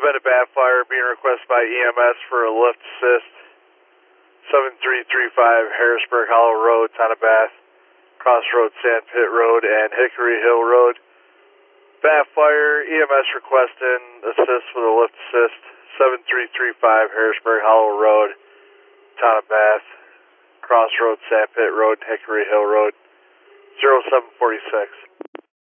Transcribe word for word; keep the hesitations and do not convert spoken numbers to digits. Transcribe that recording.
been a bad fire being requested by E M S for a lift assist. seven three three five Harrisburg Hollow Road, Town of Bath, Crossroads, Sand Pit Road, and Hickory Hill Road. Bath fire, E M S requesting assist with a lift assist. seven three three five Harrisburg Hollow Road, Town of Bath, Crossroads, Sand Pit Road, Hickory Hill Road. zero seven four six.